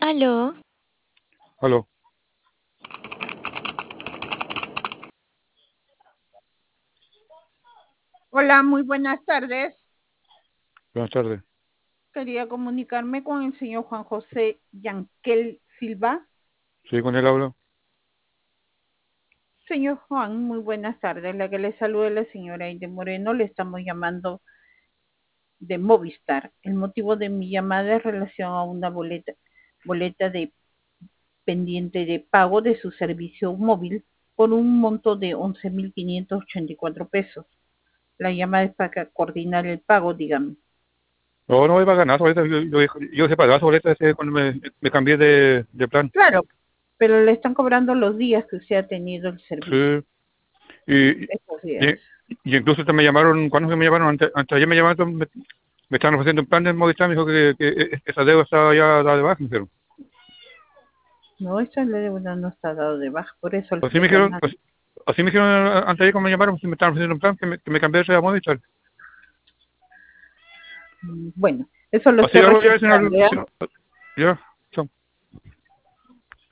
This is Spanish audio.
Aló, Aló, Hola, muy buenas tardes. buenas tardes. Quería comunicarme con el señor Juan José Yanquel Silva. Sí, con él hablo. Señor Juan, muy buenas tardes. La que le saluda es la señora Aide Moreno. Le estamos llamando de Movistar. El motivo de mi llamada es relación a una boleta de pendiente de pago de su servicio móvil por un monto de 11.584 pesos. La llamada es para coordinar el pago, dígame. No, no voy a pagar nada, ahorita yo separé las boletas cuando me cambié de plan. Claro, pero le están cobrando los días que usted ha tenido el servicio. Sí, y, Estos y, días. y incluso me llamaron, ¿cuándo se me llamaron? Antes ayer me llamaron, me estaban ofreciendo un plan de Movistar, me dijo que esa deuda estaba ya dada de baja, me dijeron. No, esta deuda no está dado de baja, por eso le Así me estoy dijeron, llamando. así me dijeron antes ayer cuando me llamaron, que me estaban ofreciendo un plan, que me cambiase a Movistar. Bueno, eso lo Así estoy hago ya, si no, registrando, ¿ya? si no, ya.